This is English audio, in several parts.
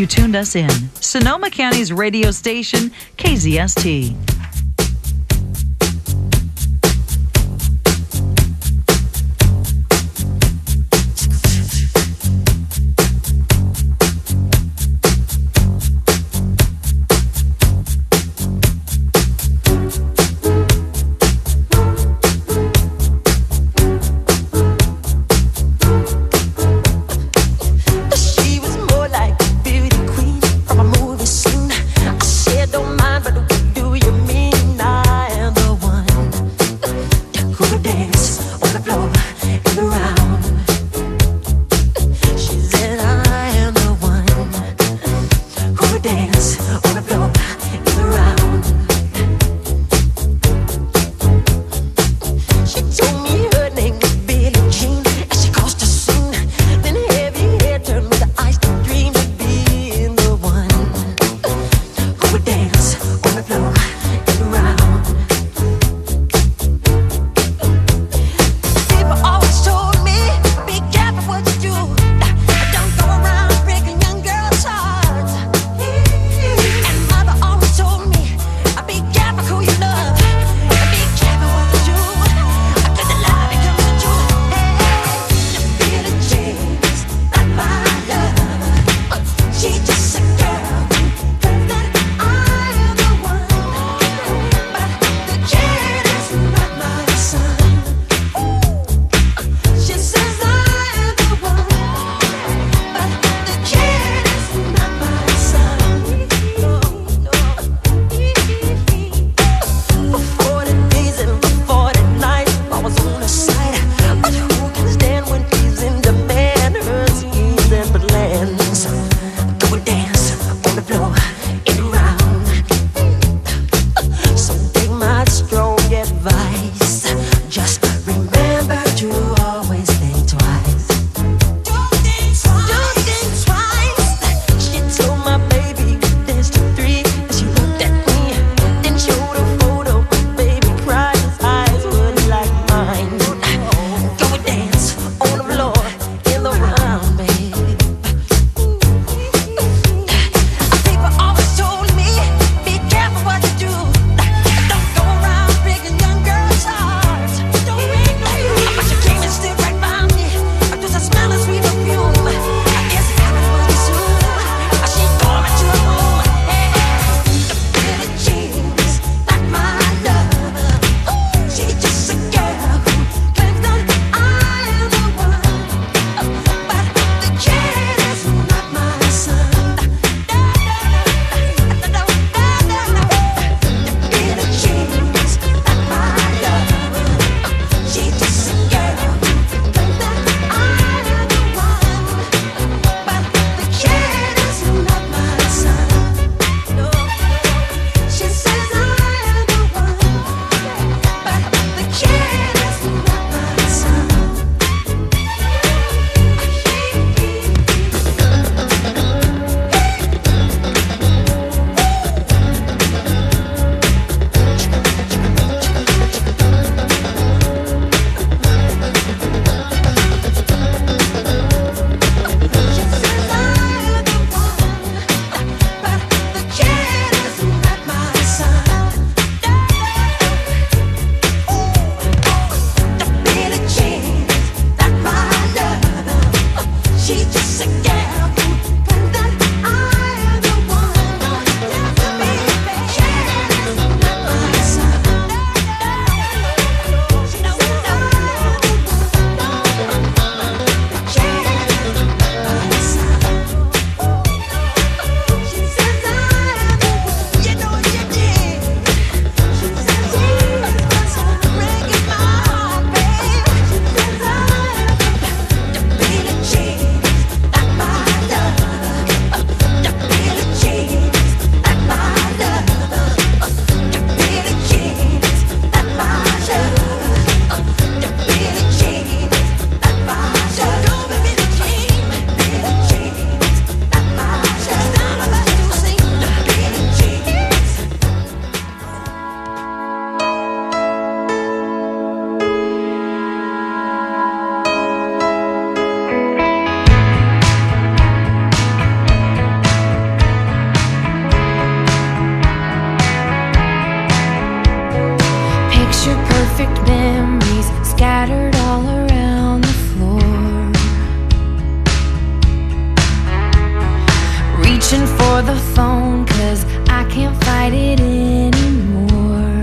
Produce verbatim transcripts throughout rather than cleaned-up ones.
you tuned us in. Sonoma County's radio station, K Z S T. People always told for the phone, 'cause I can't fight it anymore.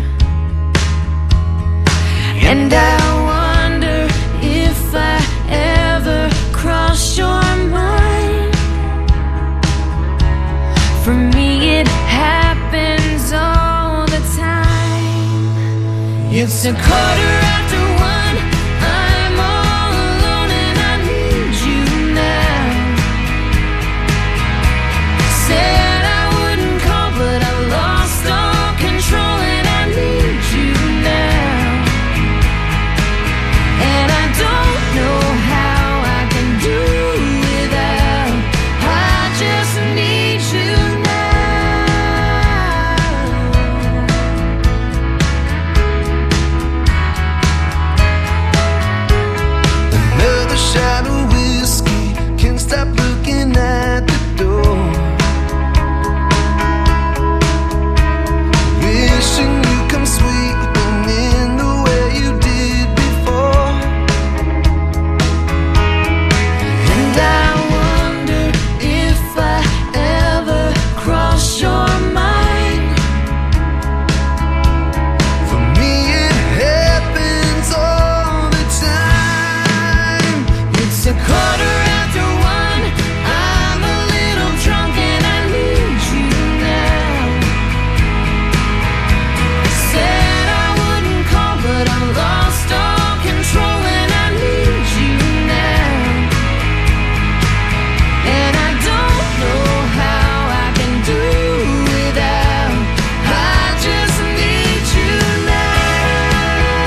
And I wonder if I ever cross your mind. For me it happens all the time. It's a quarter after one, I'm all alone and I need you now. Said I wouldn't call, but I lost all control and I need you now. And I don't know how I can do without. I just need you now. Another shot of whiskey, can't stop looking at the door. Wishing you come sweeping in the way you did before. And I wonder if I ever cross your mind. For me it happens all the time. It's a quarter after one, I'm a little drunk and I need you now. Said I wouldn't call, but I lost all control and I need you now. And I don't know how I can do without. I just need you now.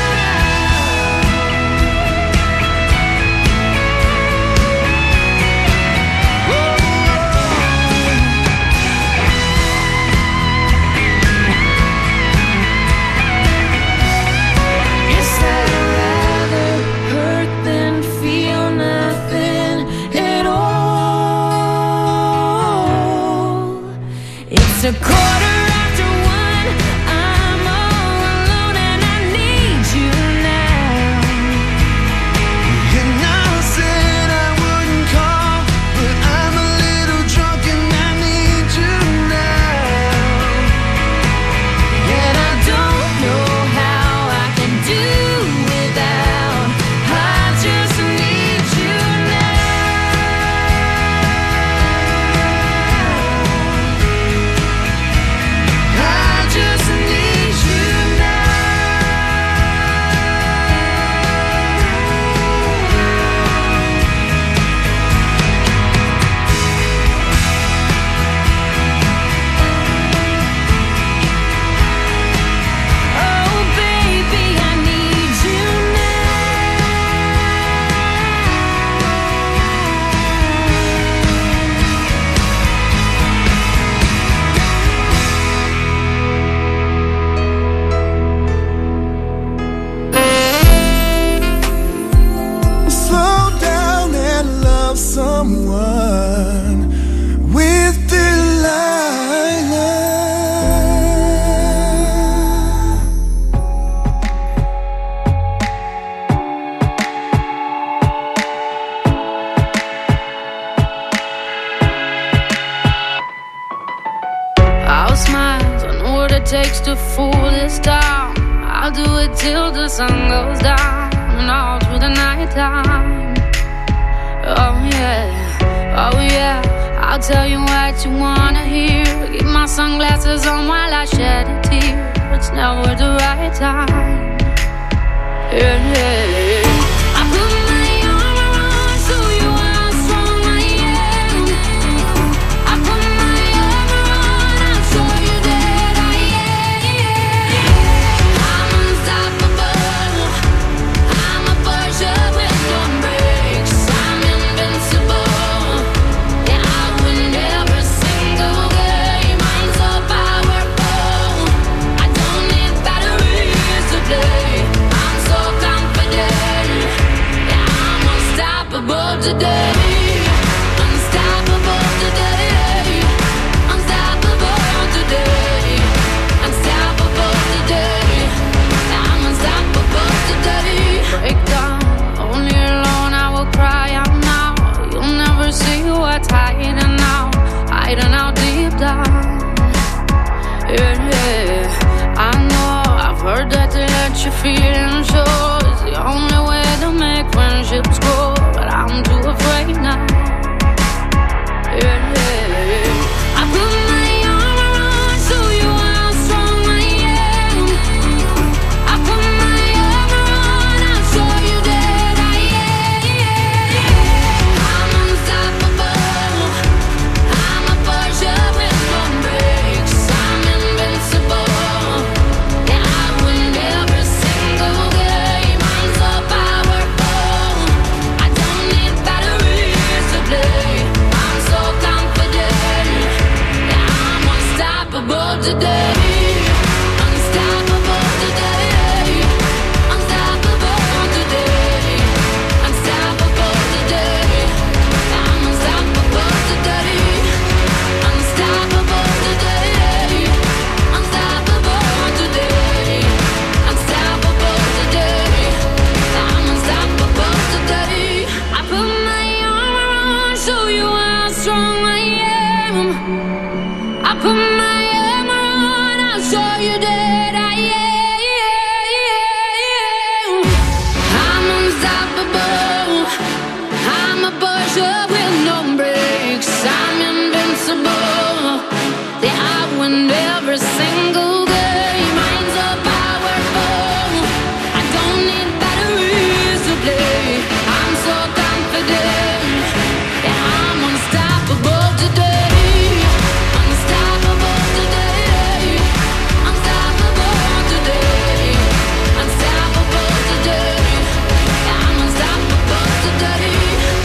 Guess I'd rather hurt than feel nothing at all. It's a quarter after one, I'm all alone and I need you now. And I said I wouldn't call, but I'm a little drunk and I need you now. And I don't know how I can do without. I just need you now. I just need you now. Oh baby, I need you Slow down and love someone with Delilah. I'll smile, I know what it takes to fool this town. I'll do it till the sun goes down and all through the night time. Oh yeah, oh yeah, I'll tell you what you wanna hear. Keep my sunglasses on while I shed a tear. It's never the right time. Yeah, yeah, yeah. I put my armor on so you are strong I am. I put my armor on, I'll show you that I am. I'm unstoppable. I'm a Porsche with no brakes. I'm invincible. Yeah, I win every single game. I'm so powerful. I don't need batteries to play. I'm so confident. Yeah, yeah. I know, I've heard that to let your feelings show is the only way to make friendships grow, but I'm too afraid now. Yeah, yeah, yeah. I put my arm around, show you how strong I am. I put my arm around, I'll show you that I am. I'm unstoppable. I'm a Porsche with no brakes. I'm invincible. Yeah, I win every single game. I'm so powerful. I don't need batteries to play. I'm so confident. Yeah, I'm unstoppable today. Unstoppable today. Unstoppable today. Unstoppable today. I'm unstoppable today. Unstoppable today. Unstoppable today. Unstoppable today. I'm unstoppable today. I put my arm around, show you how strong I am. I put my arm around, I'll show you that I am. I'm unstoppable. I'm a Porsche with no brakes. I'm invincible. Yeah, I win every single game. I'm so powerful. I don't need batteries to play. I'm so confident. Yeah, I'm unstoppable today. Unstoppable today. Unstoppable today. Unstoppable today. Yeah, I'm unstoppable today.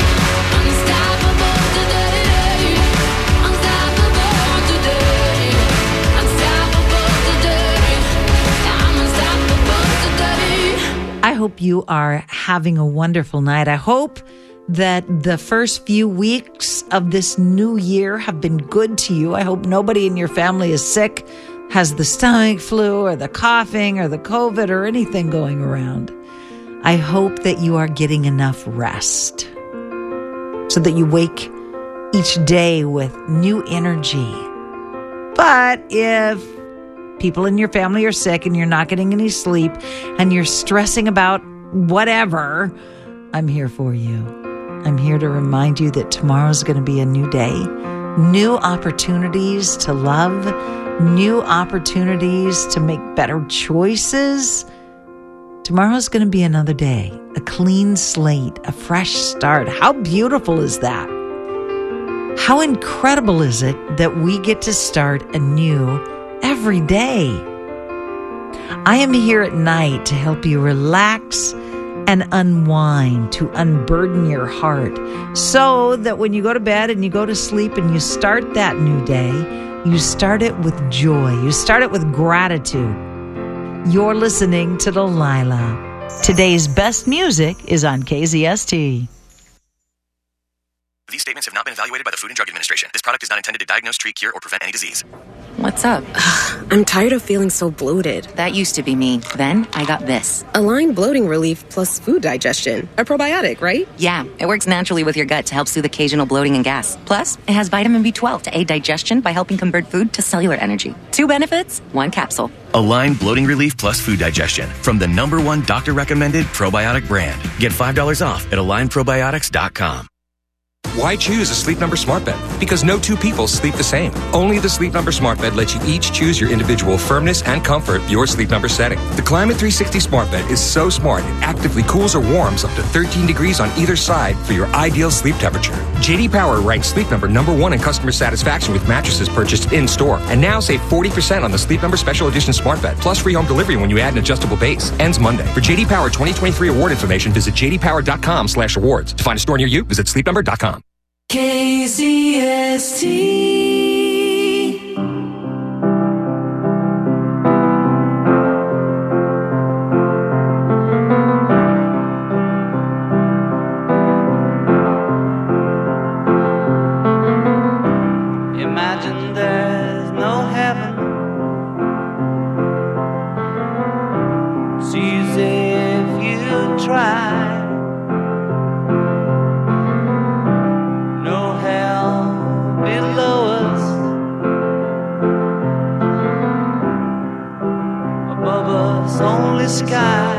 Unstoppable today. Unstoppable today. Unstoppable today. Yeah, I'm unstoppable today. I hope you are having a wonderful night. I hope that the first few weeks of this new year have been good to you. I hope nobody in your family is sick, has the stomach flu or the coughing or the COVID or anything going around. I hope that you are getting enough rest so that you wake each day with new energy. But if people in your family are sick and you're not getting any sleep and you're stressing about whatever, I'm here for you. I'm here to remind you that tomorrow's going to be a new day, new opportunities to love, new opportunities to make better choices. Tomorrow's going to be another day, a clean slate, a fresh start. How beautiful is that? How incredible is it that we get to start anew every day? I am here at night to help you relax and unwind, to unburden your heart, so that when you go to bed and you go to sleep and you start that new day, you start it with joy. You start it with gratitude. You're listening to Delilah. Today's best music is on K Z S T. These statements have not been evaluated by the Food and Drug Administration. This product is not intended to diagnose, treat, cure, or prevent any disease. What's up? I'm tired of feeling so bloated. That used to be me. Then I got this. Align Bloating Relief plus food digestion. A probiotic, right? Yeah, it works naturally with your gut to help soothe occasional bloating and gas. Plus, it has vitamin B twelve to aid digestion by helping convert food to cellular energy. Two benefits, one capsule. Align Bloating Relief plus food digestion from the number one doctor-recommended probiotic brand. Get five dollars off at align probiotics dot com. Why choose a Sleep Number smart bed? Because no two people sleep the same. Only the Sleep Number smart bed lets you each choose your individual firmness and comfort, your Sleep Number setting. The Climate three sixty smart bed is so smart it actively cools or warms up to thirteen degrees on either side for your ideal sleep temperature. J D Power ranks Sleep Number number one in customer satisfaction with mattresses purchased in-store. And now save forty percent on the Sleep Number Special Edition smart bed, plus free home delivery when you add an adjustable base. Ends Monday. For J D Power twenty twenty-three award information, visit j d power dot com slash awards. To find a store near you, visit sleep number dot com. K Z S T. Imagine there's no heaven. It's easy if you try. No hell below us. sky.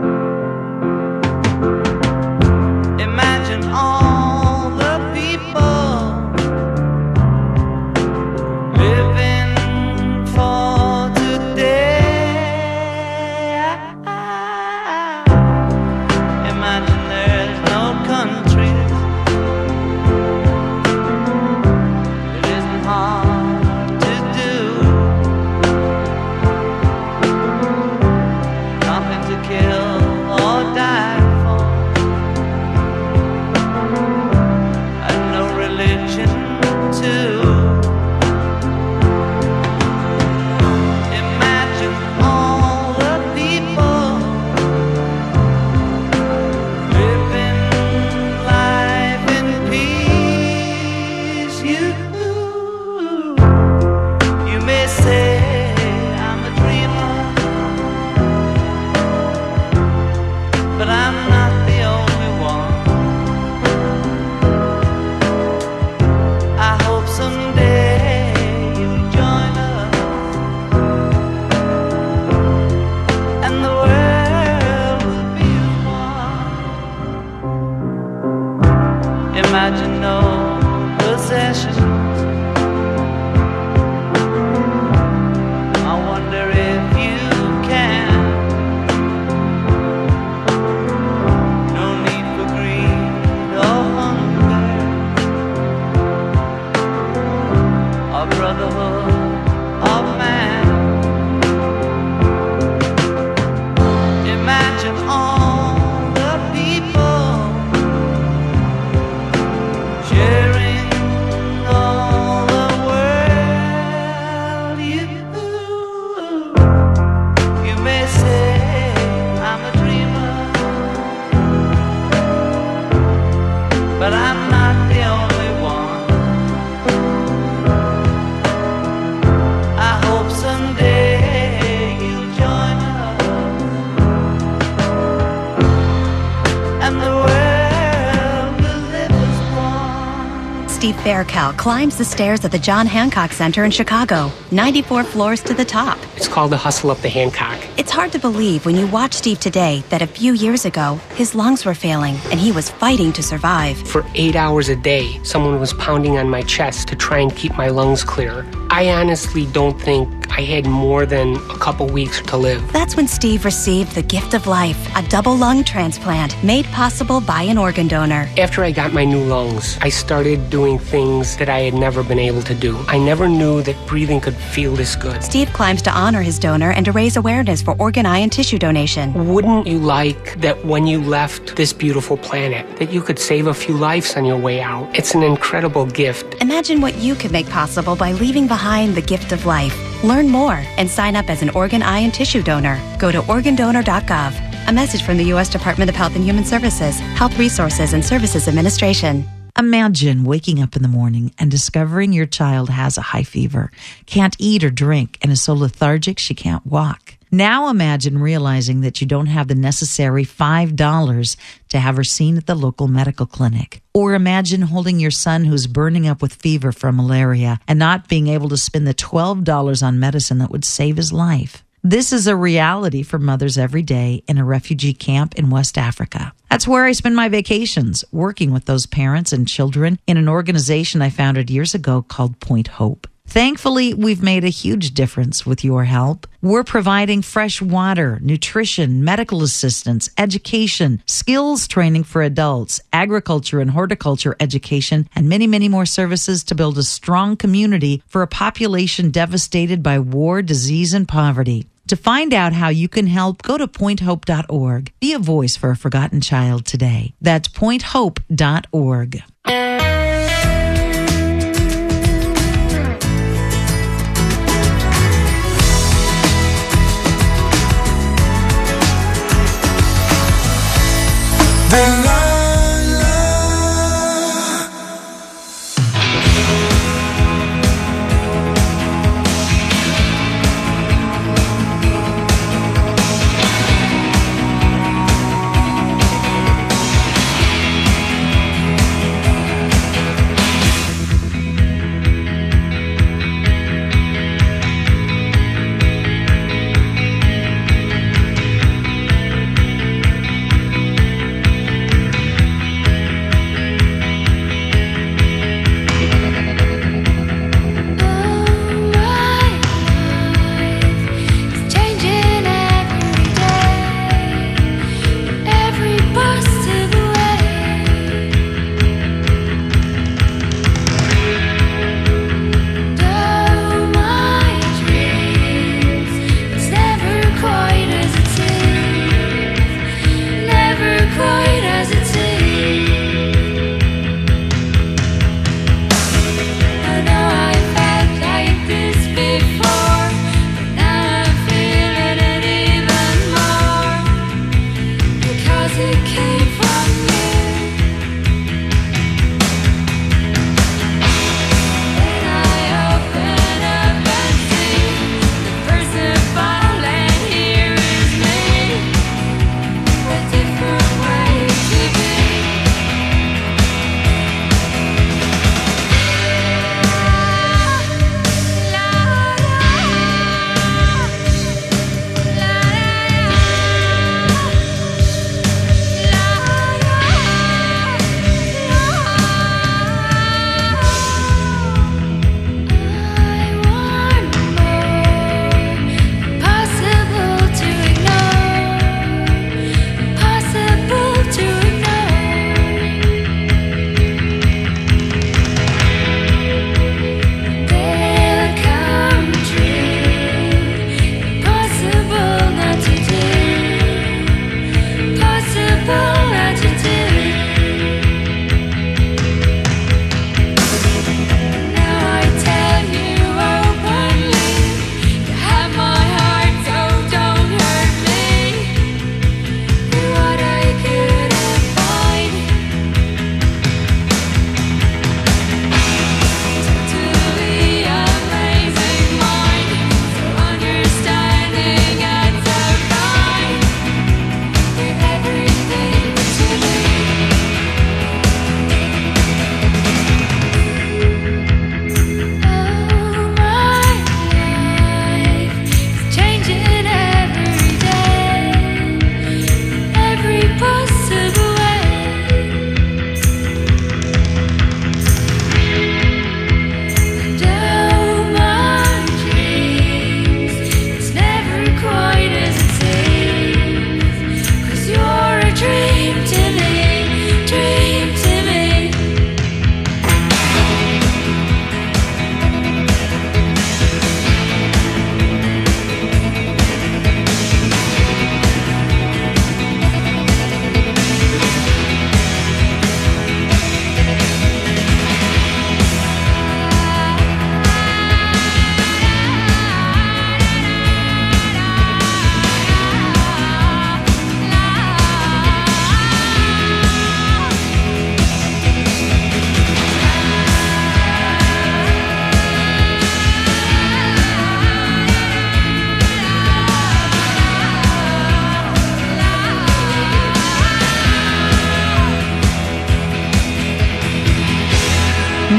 Imagine all the people living for today. Imagine there's no countries. It isn't hard to do. Nothing to kill or die for, and no religion too. Imagine all the people living life in peace. You, you may say I'm a dreamer, but I'm not the only one. I hope someday you'll join us, and the world will be as one. Imagine no possessions. I wonder if you can. No need for greed or hunger, or brotherhood of man. Imagine all the people sharing all the world. You, you may say I'm a dreamer, but I'm not the only one. I hope someday you'll join us, and the world will live as one. Steve Faircal climbs the stairs at the John Hancock Center in Chicago, ninety-four floors to the top. It's called the Hustle Up the Hancock. It's hard to believe when you watch Steve today that a few years ago, his lungs were failing and he was fighting to survive. For eight hours a day, someone was pounding on my chest to try and keep my lungs clear. I honestly don't think I had more than a couple weeks to live. That's when Steve received the gift of life, a double lung transplant made possible by an organ donor. After I got my new lungs, I started doing things that I had never been able to do. I never knew that breathing could feel this good. Steve climbs to honor his donor and to raise awareness for organ, eye, and tissue donation. Wouldn't you like that when you left this beautiful planet, that you could save a few lives on your way out? It's an incredible gift. Imagine what you could make possible by leaving behind the gift of life. Learn more and sign up as an organ, eye, and tissue donor. Go to organ donor dot gov. A message from the U S Department of Health and Human Services, Health Resources and Services Administration. Imagine waking up in the morning and discovering your child has a high fever, can't eat or drink, and is so lethargic she can't walk. Now imagine realizing that you don't have the necessary five dollars to have her seen at the local medical clinic. Or imagine holding your son who's burning up with fever from malaria and not being able to spend the twelve dollars on medicine that would save his life. This is a reality for mothers every day in a refugee camp in West Africa. That's where I spend my vacations, working with those parents and children in an organization I founded years ago called Point Hope. Thankfully, we've made a huge difference with your help. We're providing fresh water, nutrition, medical assistance, education, skills training for adults, agriculture and horticulture education, and many, many more services to build a strong community for a population devastated by war, disease, and poverty. To find out how you can help, go to point hope dot org. Be a voice for a forgotten child today. That's point hope dot org.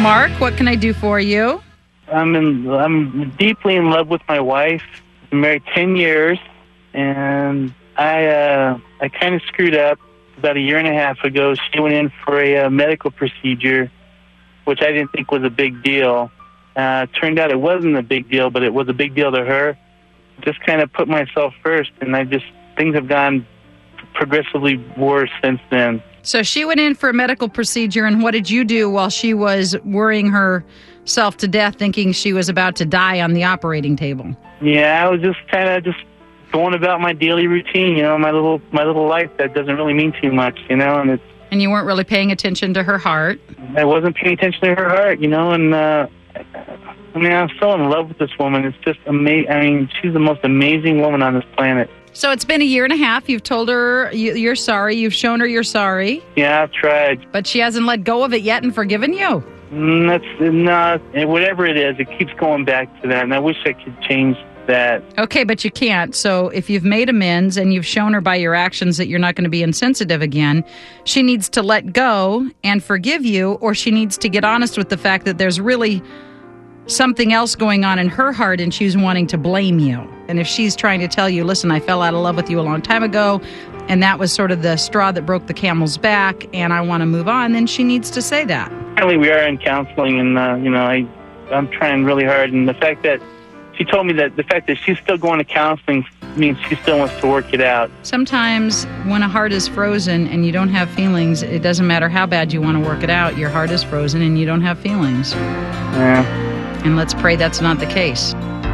Mark. What can I do for you? I'm in, I'm deeply in love with my wife. I'm married ten years, and I uh, I kind of screwed up about a year and a half ago. She went in for a uh, medical procedure, which I didn't think was a big deal. Uh, turned out it wasn't a big deal, but it was a big deal to her. Just kind of put myself first, and I just things have gone progressively worse since then. So she went in for a medical procedure, and what did you do while she was worrying herself to death, thinking she was about to die on the operating table? Yeah, I was just kind of just going about my daily routine, you know, my little my little life that doesn't really mean too much, you know, and it's. And you weren't really paying attention to her heart. I wasn't paying attention to her heart, you know, and uh, I mean, I'm so in love with this woman. It's just amazing. I mean, she's the most amazing woman on this planet. So it's been a year and a half. You've told her you, you're sorry. You've shown her you're sorry. Yeah, I've tried. But she hasn't let go of it yet and forgiven you. Mm, that's not, whatever it is, it keeps going back to that, and I wish I could change that. Okay, but you can't. So if you've made amends and you've shown her by your actions that you're not going to be insensitive again, she needs to let go and forgive you, or she needs to get honest with the fact that there's really something else going on in her heart and she's wanting to blame you. And if she's trying to tell you, listen, I fell out of love with you a long time ago, and that was sort of the straw that broke the camel's back, and I want to move on, then she needs to say that. Apparently we are in counseling, and, uh, you know, I, I'm trying really hard, and the fact that she told me that the fact that she's still going to counseling means she still wants to work it out. Sometimes when a heart is frozen and you don't have feelings, it doesn't matter how bad you want to work it out. Your heart is frozen and you don't have feelings. Yeah. And let's pray that's not the case.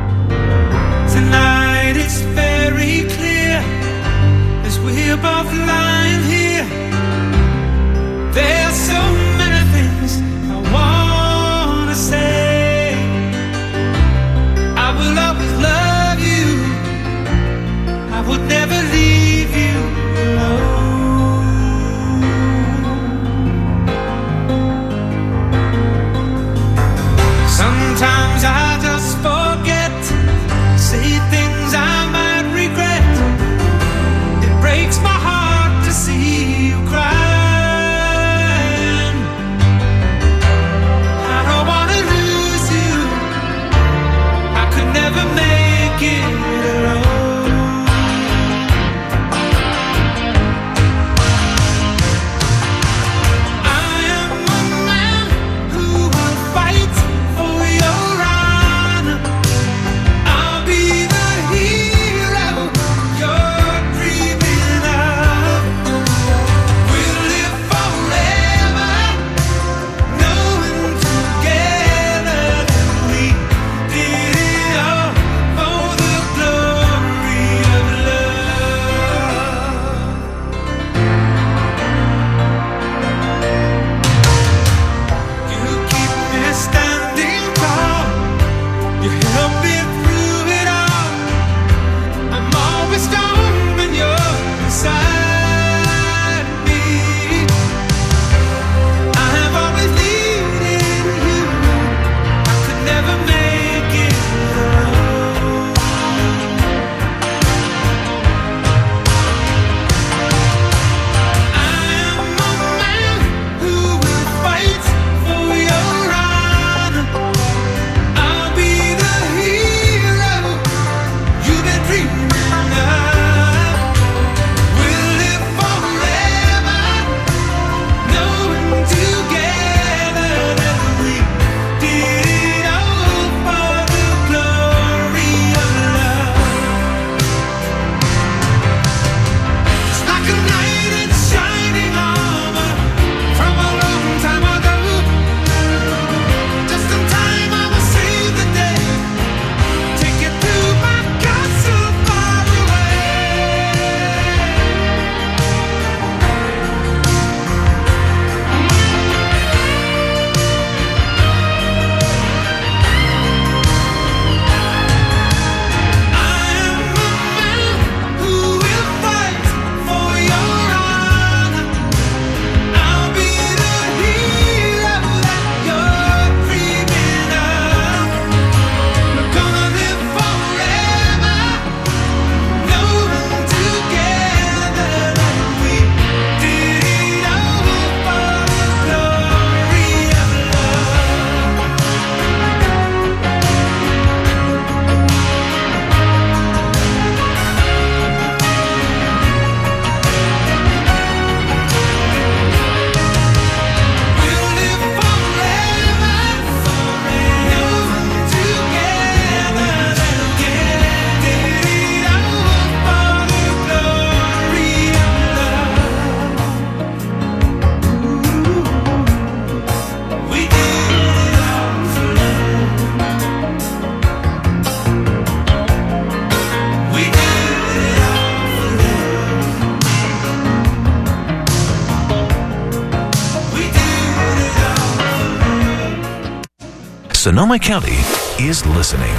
Tonight it's very clear as we're both lying here. There's so many things I want to say. I will always love you. I would never leave you alone. Sometimes I just forget, say things I might regret. It breaks my heart to see you cry. Sonoma County is listening.